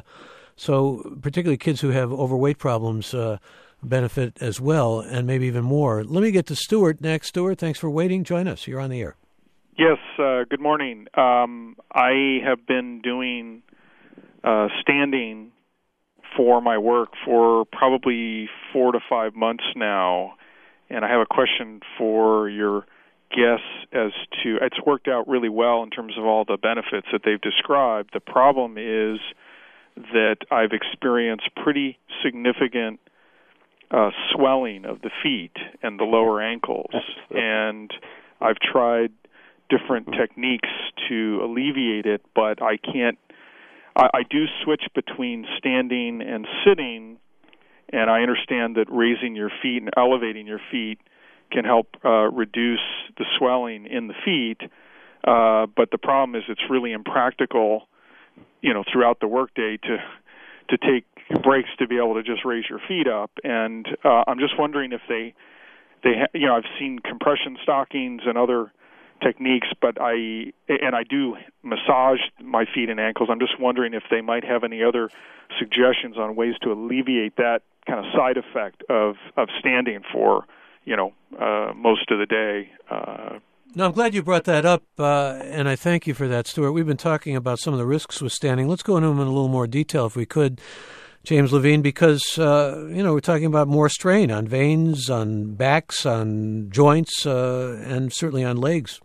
Speaker 1: so particularly kids who have overweight problems uh, benefit as well, and maybe even more. Let me get to Stuart next. Stuart, thanks for waiting. Join us. You're on the air.
Speaker 9: Yes, uh, good morning. Um, I have been doing uh, standing for my work for probably four to five months now, and I have a question for your guess as to, it's worked out really well in terms of all the benefits that they've described. The problem is that I've experienced pretty significant uh, swelling of the feet and the lower ankles, and I've tried different techniques to alleviate it, but I can't. I, I do switch between standing and sitting, and I understand that raising your feet and elevating your feet can help uh, reduce the swelling in the feet, uh, but the problem is it's really impractical, you know, throughout the workday to to take breaks to be able to just raise your feet up. And uh, I'm just wondering if they they ha- you know, I've seen compression stockings and other techniques, but I and I do massage my feet and ankles. I'm just wondering if they might have any other suggestions on ways to alleviate that kind of side effect of of standing for, you know, uh, most of the day. Uh,
Speaker 1: no, I'm glad you brought that up, uh, and I thank you for that, Stuart. We've been talking about some of the risks with standing. Let's go into them in a little more detail, if we could, James Levine, because, uh, you know, we're talking about more strain on veins, on backs, on joints, uh, and certainly on legs.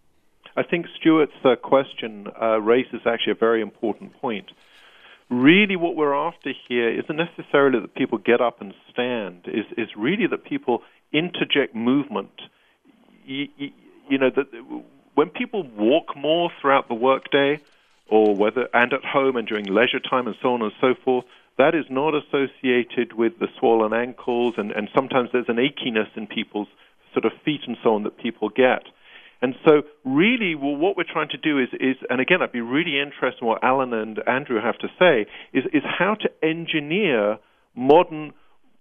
Speaker 2: I think Stuart's uh, question uh, raises actually a very important point. Really what we're after here isn't necessarily that people get up and stand, is, is really that people interject movement. You, you, you know, that when people walk more throughout the workday, or whether and at home and during leisure time and so on and so forth, that is not associated with the swollen ankles, and, and sometimes there's an achiness in people's sort of feet and so on that people get. And so really, well, what we're trying to do is, is, and again, I'd be really interested in what Alan and Andrew have to say, is, is how to engineer modern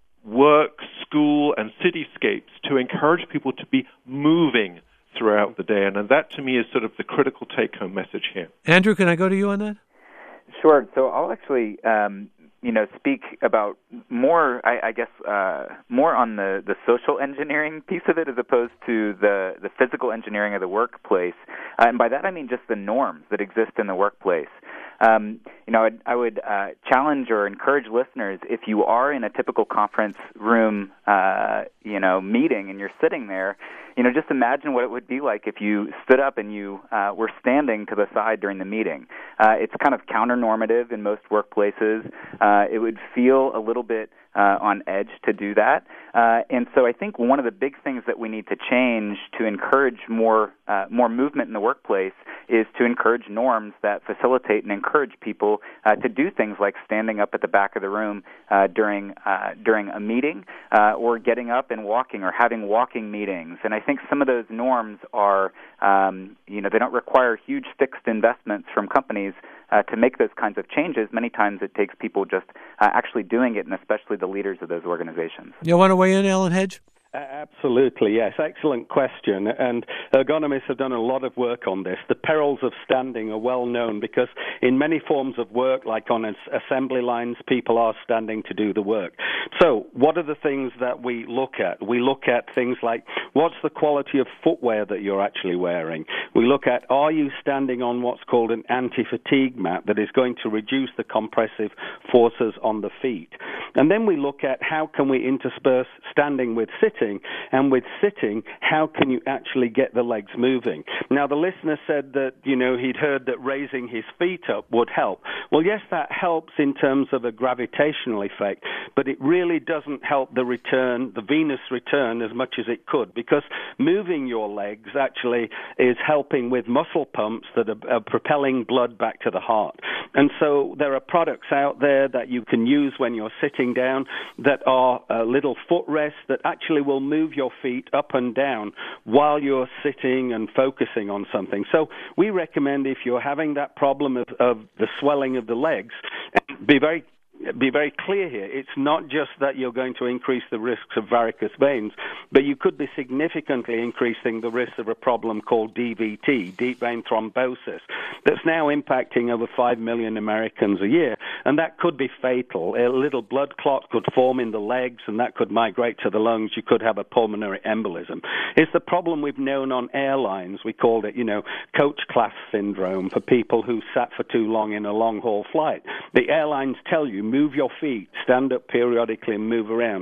Speaker 2: work, school, and cityscapes to encourage people to be moving throughout the day. And, and that, to me, is sort of the critical take-home message here.
Speaker 1: Andrew, can I go to you on that?
Speaker 4: Sure. So I'll actually, um, you know, speak about more, I, I guess, uh, more on the, the social engineering piece of it as opposed to the, the physical engineering of the workplace. Uh, and by that I mean just the norms that exist in the workplace. Um, you know, I'd, I would uh, challenge or encourage listeners, if you are in a typical conference room, uh, you know, meeting and you're sitting there, you know, just imagine what it would be like if you stood up and you uh, were standing to the side during the meeting. Uh, it's kind of counter-normative in most workplaces. Uh, it would feel a little bit uh, on edge to do that. Uh, and so I think one of the big things that we need to change to encourage more uh, more movement in the workplace is to encourage norms that facilitate and encourage people uh, to do things like standing up at the back of the room uh, during uh, during a meeting, uh, or getting up and walking, or having walking meetings. And I think some of those norms are, um, you know, they don't require huge fixed investments from companies uh, to make those kinds of changes. Many times it takes people just uh, actually doing it, and especially the leaders of those organizations.
Speaker 1: You want to weigh in, Alan Hedge?
Speaker 3: Uh, absolutely, yes. Excellent question. And ergonomists have done a lot of work on this. The perils of standing are well known because in many forms of work, like on assembly lines, people are standing to do the work. So what are the things that we look at? We look at things like, what's the quality of footwear that you're actually wearing? We look at, are you standing on what's called an anti-fatigue mat that is going to reduce the compressive forces on the feet? And then we look at how can we intersperse standing with sitting, and with sitting, how can you actually get the legs moving? Now, the listener said that, you know, he'd heard that raising his feet up would help. Well, yes, that helps in terms of a gravitational effect, but it really doesn't help the return, the venous return, as much as it could, because moving your legs actually is helping with muscle pumps that are, are propelling blood back to the heart. And so there are products out there that you can use when you're sitting down that are uh, little footrests that actually will move your feet up and down while you're sitting and focusing on something. So we recommend, if you're having that problem of, of the swelling of the legs, be very be very clear here. It's not just that you're going to increase the risks of varicose veins, but you could be significantly increasing the risk of a problem called D V T, deep vein thrombosis, that's now impacting over five million Americans a year, and that could be fatal. A little blood clot could form in the legs, and that could migrate to the lungs. You could have a pulmonary embolism. It's the problem we've known on airlines. We called it, you know, coach class syndrome for people who sat for too long in a long-haul flight. The airlines tell you, move your feet, stand up periodically and move around.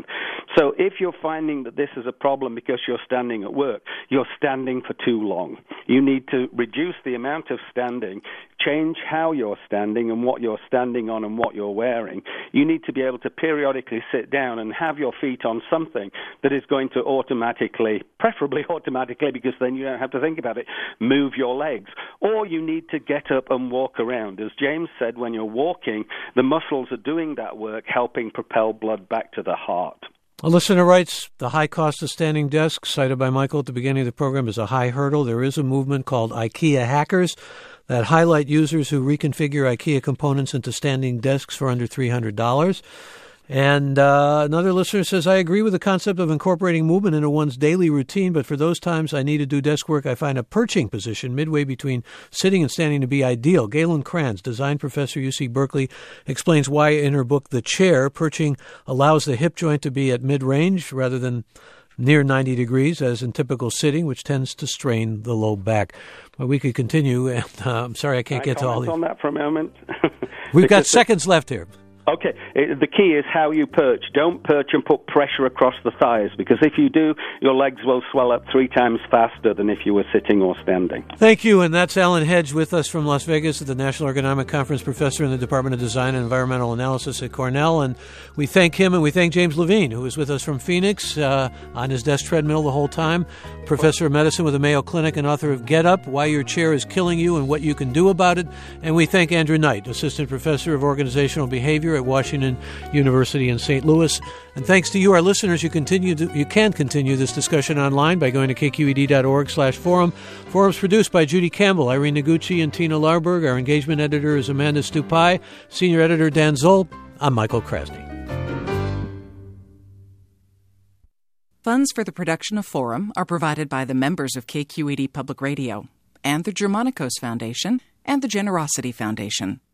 Speaker 3: So if you're finding that this is a problem because you're standing at work, you're standing for too long. You need to reduce the amount of standing, change how you're standing and what you're standing on and what you're wearing. You need to be able to periodically sit down and have your feet on something that is going to automatically, preferably automatically because then you don't have to think about it, move your legs. Or you need to get up and walk around. As James said, when you're walking, the muscles are doing that work, helping propel blood back to the heart.
Speaker 1: A listener writes, the high cost of standing desks cited by Michael at the beginning of the program is a high hurdle. There is a movement called IKEA hackers that highlight users who reconfigure IKEA components into standing desks for under three hundred dollars. And uh, another listener says, I agree with the concept of incorporating movement into one's daily routine, but for those times I need to do desk work, I find a perching position midway between sitting and standing to be ideal. Galen Kranz, design professor, U C Berkeley, explains why in her book, The Chair, perching allows the hip joint to be at mid-range rather than near ninety degrees, as in typical sitting, which tends to strain the low back. But we could continue, and uh, I'm sorry I can't
Speaker 3: Can I
Speaker 1: get to all these.
Speaker 3: on that for a moment?
Speaker 1: We've got seconds left here.
Speaker 3: Okay, the key is how you perch. Don't perch and put pressure across the thighs, because if you do, your legs will swell up three times faster than if you were sitting or standing.
Speaker 1: Thank you, and that's Alan Hedge with us from Las Vegas at the National Ergonomic Conference, professor in the Department of Design and Environmental Analysis at Cornell, and we thank him and we thank James Levine, who was with us from Phoenix uh, on his desk treadmill the whole time, professor of medicine with the Mayo Clinic and author of Get Up, Why Your Chair is Killing You and What You Can Do About It, and we thank Andrew Knight, assistant professor of organizational behavior at Washington University in Saint Louis. And thanks to you, our listeners, you continue to, you can continue this discussion online by going to k q e d dot org slash forum. Forum's produced by Judy Campbell, Irene Noguchi, and Tina Larberg. Our engagement editor is Amanda Stupai. Senior editor Dan Zoll. I'm Michael Krasny.
Speaker 10: Funds for the production of Forum are provided by the members of K Q E D Public Radio and the Germanicos Foundation and the Generosity Foundation.